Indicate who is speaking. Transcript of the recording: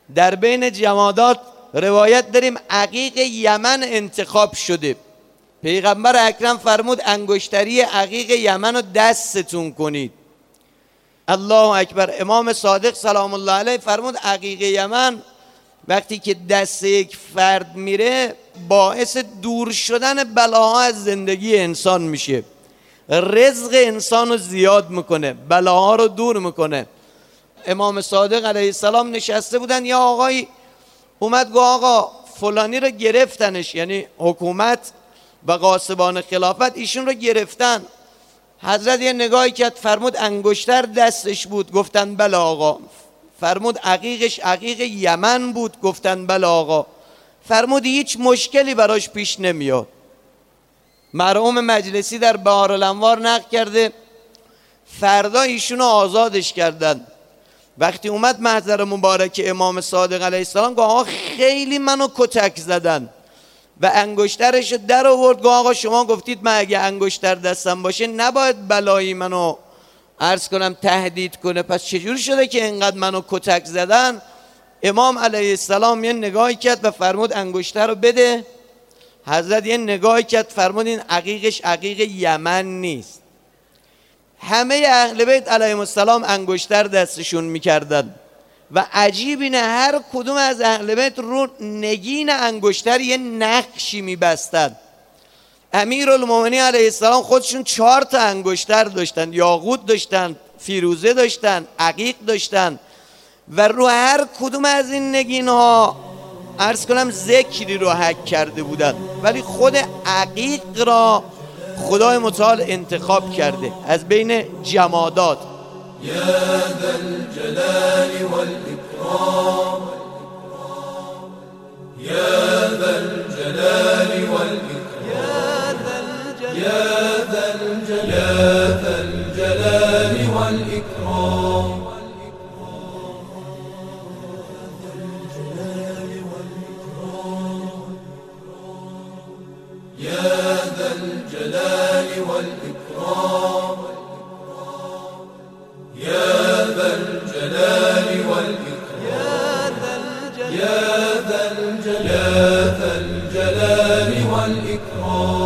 Speaker 1: در بین جمادات روایت داریم عقیق یمن انتخاب شده. پیغمبر اکرم فرمود انگشتری عقیق یمن رو دستتون کنید. الله اکبر. امام صادق سلام الله علیه فرمود عقیق یمن وقتی که دست یک فرد میره باعث دور شدن بلاها از زندگی انسان میشه، رزق انسان رو زیاد میکنه، بلاها رو دور میکنه. امام صادق علیه السلام نشسته بودن، یا آقایی اومد گفت آقا فلانی رو گرفتنش، یعنی حکومت و غاصبان خلافت ایشون رو گرفتن. حضرت یه نگاهی کرد فرمود انگشتر دستش بود؟ گفتن بله آقا. فرمود عقیقش عقیق یمن بود؟ گفتن بله آقا. فرمود هیچ مشکلی براش پیش نمیاد. مرحوم مجلسی در بهار الانوار نقل کرده فردا ایشونو آزادش کردن. وقتی اومد محضر مبارک امام صادق علیه السلام گفت آقا خیلی منو کتک زدن و انگشترش در آورد. گفت آقا شما گفتید من اگه انگشتر دستم باشه نباید بلایی منو عرض کنم تهدید کنه، پس چجور شده که اینقدر منو کتک زدن؟ امام علیه السلام یه نگاهی کرد و فرمود انگشتر رو بده. حضرت یه نگاهی کرد فرمود این عقیقش عقیق یمن نیست. همه اهل بیت علیهم السلام انگشتر دستشون میکردن و عجیب اینه هر کدوم از اهل بیت رو نگین انگشتر یه نقشی میبستن. امیرالمومنین علیه السلام خودشون 4 تا انگشتر داشتن، یاقوت داشتن، فیروزه داشتن، عقیق داشتن و رو هر کدوم از این نگین ها عرض کنم ذکری رو حک کرده بودن، ولی خود عقیق را خدای متعال انتخاب کرده از بین جمادات.
Speaker 2: یا ذا الجلال والاکرام، یا ذا الجلال والاکرام، یا ذا الجلال والاکرام. يا ذا الجلال والإكرام، يا ذا الجلال والإكرام، يا ذا الجلال والإكرام.